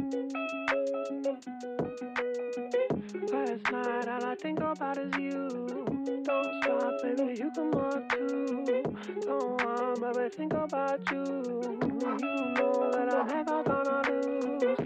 Last night, all I think about is you. Don't stop, baby, you can walk too. Don't want, baby, think about you. You know that I'm never gonna lose.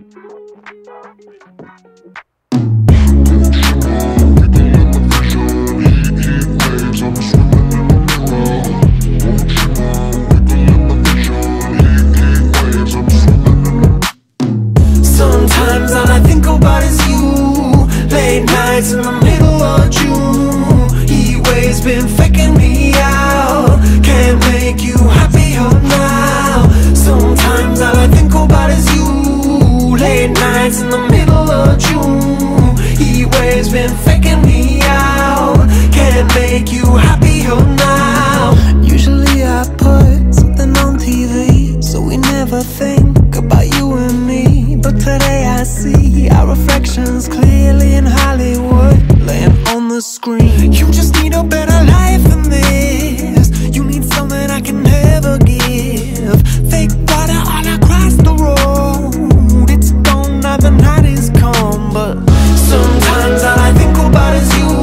Sometimes all I think about is you. Late nights in the middle of June. Heat waves been faking me out. Can't make you happier now. Sometimes all I think about is you. Late nights in the middle of June. Heat waves been faking me out. Can't make you happier now. Usually I put something on TV, so we never think about you and me. But today I see our reflections clearly in Hollywood, laying on the screen. You just need a better life than this. You need something I can never give. Fake water all across the road. It's gone now, the night is come. But sometimes all I think about is you.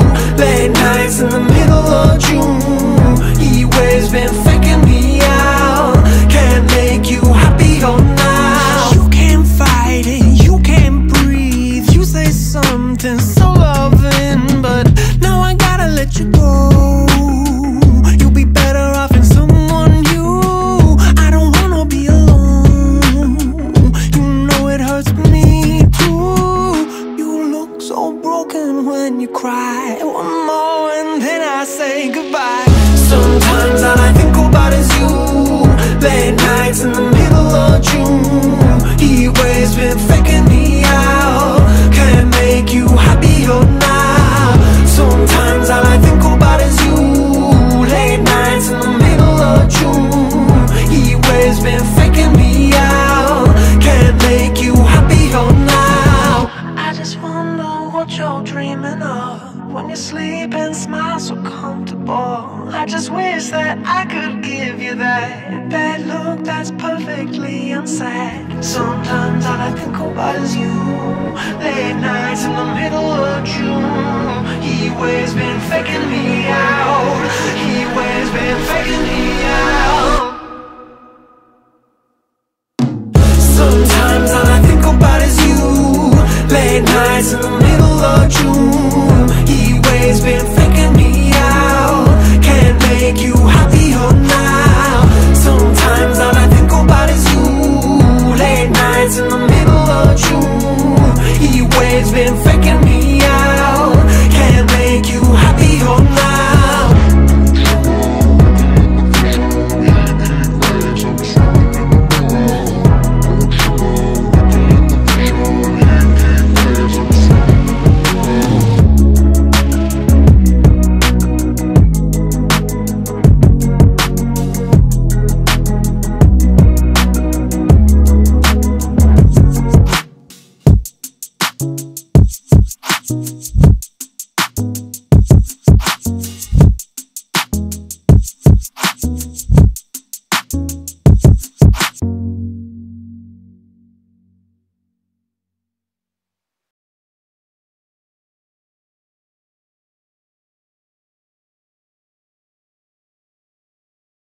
Late nights in the middle of June. Heat waves been faking me out. Can't make you happier now. You can't fight it, you can't breathe. You say something so loving, but now I gotta let you go. You'll be better off in someone new. I don't wanna be alone. You know it hurts me too. You look so broken when you cry. One more and then I say goodbye. Sometimes all I think about is you. Late nights in the middle of June. Heat waves been faking me out. Can't make you happier now. Sometimes all I think about is you. Late nights in the middle of June. Heat waves been faking me out. Can't make you happier now. I just wonder what you're dreaming of when you sleep and smile so comfortable. I just wish that I could give you that look that's perfectly unsaid. Sometimes all I think about is you. Late nights in the middle of June. Heat waves been faking me out. Heat waves been faking me out. Sometimes all I think about is you. Late nights in the middle of June. Heat waves been faking me out. Can't make you happier now. Sometimes all I think about is you. Late nights in the middle of June. Heat waves been faking me out.